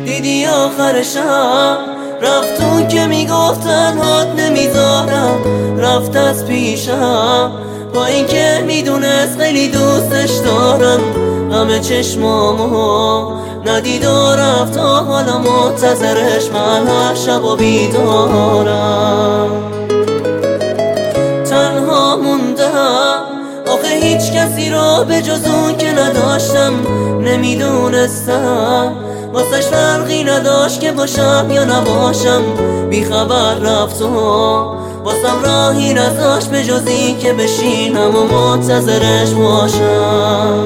دیدی آخر شب رفت اون که میگفت تنهات نمیذارم، رفت از پیشم با اینکه میدونست خیلی دوستش دارم. غم چشمامو ندید و رفت تا حالا منتظرش من هر شب و بیدارم. تنها موندم آخه هیچ کسی رو به جز اون که نداشتم. نمیدونستم واسش فرقی نداشت که باشم یا نباشم. بیخبر رفت و واسم راهی نذاشت به جز این که بشینم و منتظرش باشم.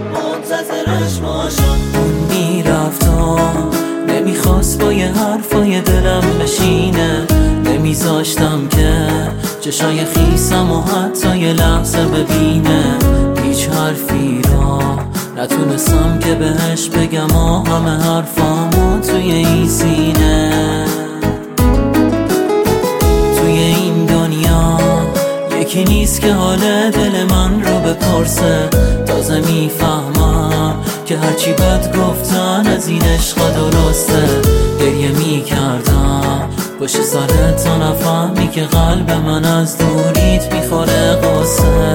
اون میرفت و نمیخواست با یه حرفای دلم بشینه. نمیذاشتم که چشای خیسم و حتی یه لحظه ببینه. هیچ حرفی را نتونستم که بهش بگم و همه حرفامو توی این سینه. توی این دنیا یکی نیست که حال دل من رو بپرسه. تازه میفهمم که هرچی بد گفتن از این عشق درسته. گریه میکردم پشت سرت تا نفهمی که قلب من از دوریت میخوره قصه.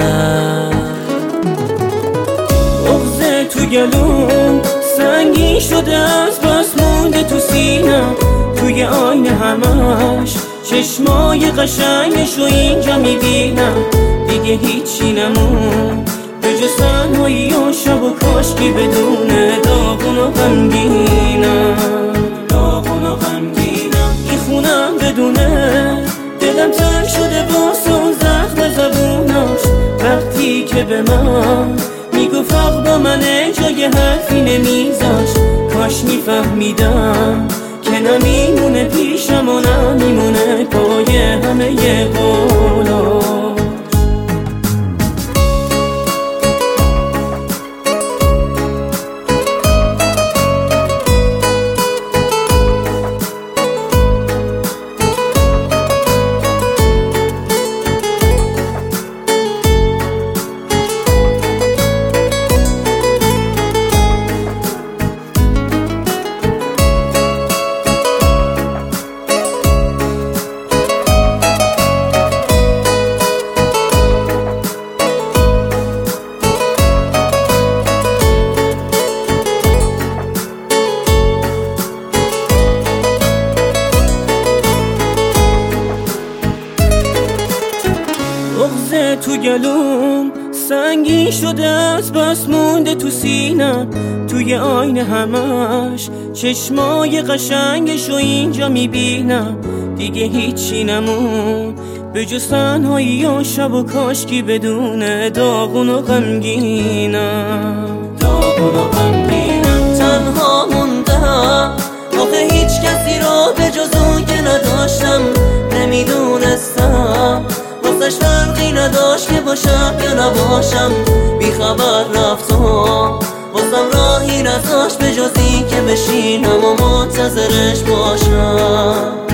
بغض تو گلوم سنگین شده از بس مونده تو سینم. توی آینه همش چشمای قشنگش رو اینجا میبینم. دیگه هیچی نمون به جز تنهایی و شب و کاشکی بدونه داغون و غمگینم. این خونم بدونه دلم تنگ شده واسه زخم زبوناش. وقتی که به من میگفت حق با منه جای حرفی نمیذاشت. کاش میفهمیدم که نمیمونه پیشم و نمیمونه پای همه یه قولاش. بغض تو گلوم سنگین شده از بس مونده تو سینم. توی آینه همش چشمای قشنگش رو اینجا میبینم. دیگه هیچی نمون به جز تنهایی و شب و کاشکی بدونه داغون و غمگینم. تنها موندم آخه هیچ کسی رو به جز اون که نداشتم. نمیدونستم واسش فرقی نداشت که باشم یا نباشم. بیخبر رفت و واسم راهی نذاشت به جز این که بشینم و منتظرش باشم.